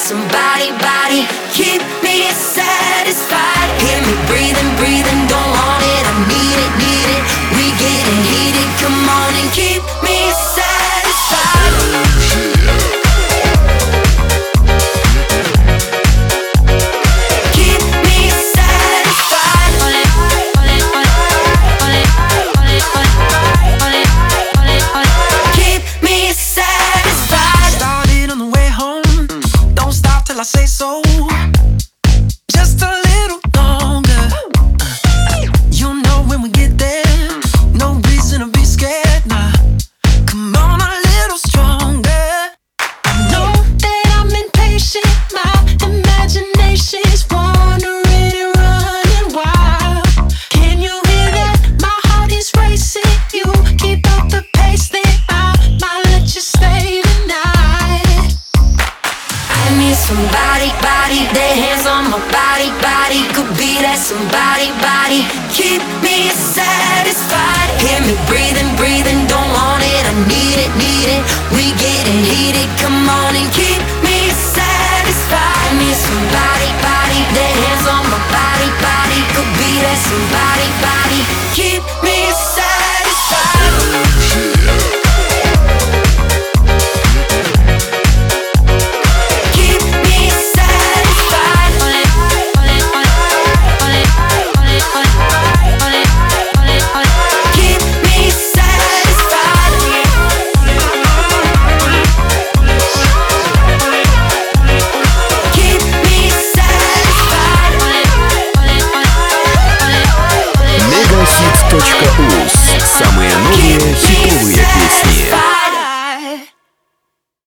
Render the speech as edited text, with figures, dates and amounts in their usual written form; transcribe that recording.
somebody, body. Keep me satisfied. Hear me breathing, breathing, don't want it, I need it, need it. We getting heated, come on and keep me satisfied. Keep me satisfied. Keep me satisfied. Started on the way home, don't stop till I say so. Just a little longer. You know when we get there, no reason to be scared, nah. Come on a little stronger. I know that I'm impatient, my imagination's wandering and running wild. Can you hear that? My heart is racing. You keep up the pace, then I might let you stay tonight. I need somebody, body, their hands on my body, body. Could be that somebody, body. Keep me satisfied. Hear me breathing, breathing, don't want it, I need it, need it. We getting heated, come on and keep me satisfied. I need somebody, body, their hands on my body, body. Could be that somebody, body.